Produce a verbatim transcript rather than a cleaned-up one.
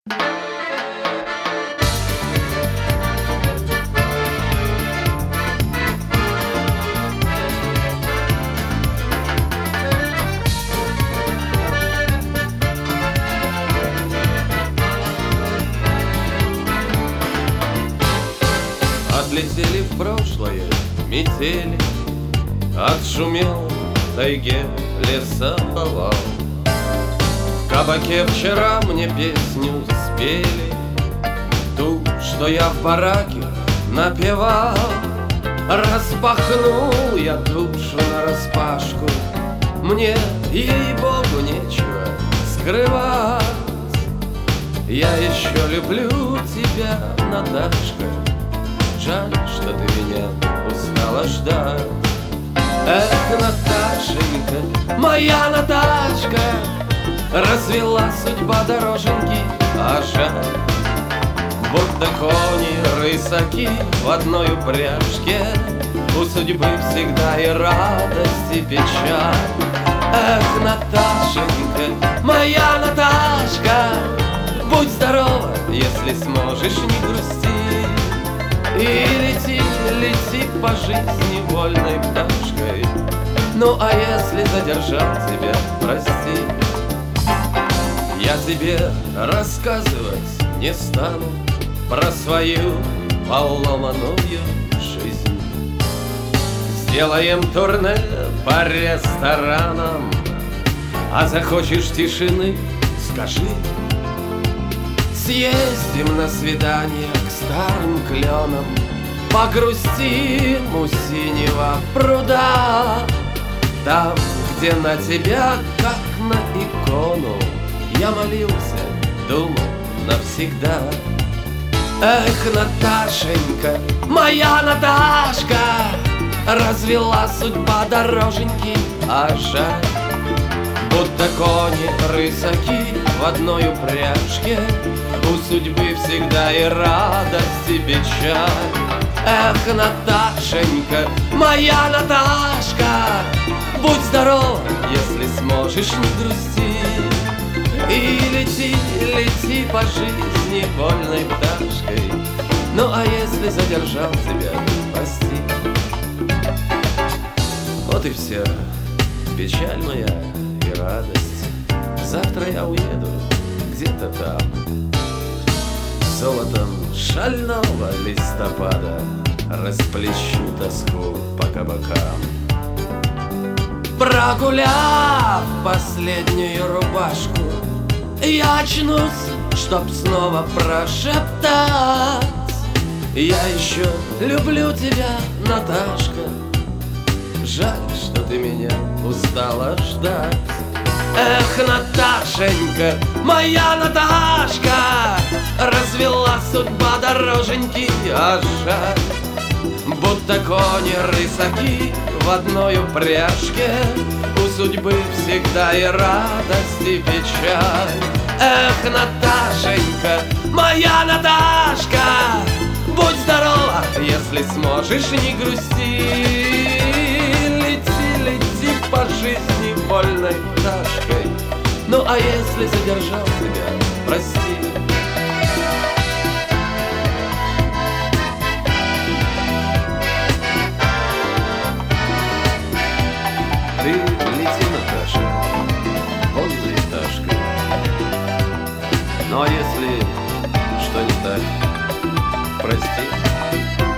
Отлетели в прошлое метели, отшумел в тайге лесоповал. В кабаке вчера мне песню спели, ту, что я в бараке напевал. Распахнул я душу нараспашку, мне, ей-богу, нечего скрывать. Я еще люблю тебя, Наташка, жаль, что ты меня устала ждать. Эх, Наташенька, моя Наташка, развела судьба дороженьки, а жаль. Будто кони, рысаки в одной упряжке, у судьбы всегда и радость, и печаль. Эх, Наташенька, моя Наташка, будь здорова, если сможешь не грусти. И лети, лети по жизни вольной пташкой. Ну а если задержал тебя, прости. Я тебе рассказывать не стану про свою поломанную жизнь. Сделаем турне по ресторанам, а захочешь тишины, скажи. Съездим на свидание к старым кленам, погрустим у синего пруда. Там, где на тебя, как на икону, я молился, думал навсегда. Эх, Наташенька, моя Наташка, развела судьба дороженьки, а жаль. Будто кони, рысаки в одной упряжке, у судьбы всегда и радость, и печаль. Эх, Наташенька, моя Наташка, будь здорова, если сможешь не грусти. И лети, лети по жизни вольной пташкой. Ну а если задержал тебя, прости. Вот и все, печаль моя и радость. Завтра я уеду где-то там. Золотом шального листопада расплещу тоску по кабакам. Прогуляв последнюю рубашку, я очнусь, чтоб снова прошептать: я еще люблю тебя, Наташка, жаль, что ты меня устала ждать. Эх, Наташенька, моя Наташка, развела судьба дороженьки, а жаль. Будто кони, рысаки в одной упряжке, у судьбы всегда и радость, и печаль. Эх, Наташенька, моя Наташка, будь здорова, если сможешь не грусти. Лети, лети по жизни вольной пташкой. Ну а если задержал тебя, прости. Ты лети, Наташа, вольной пташкой. Ну а если что не так, прости.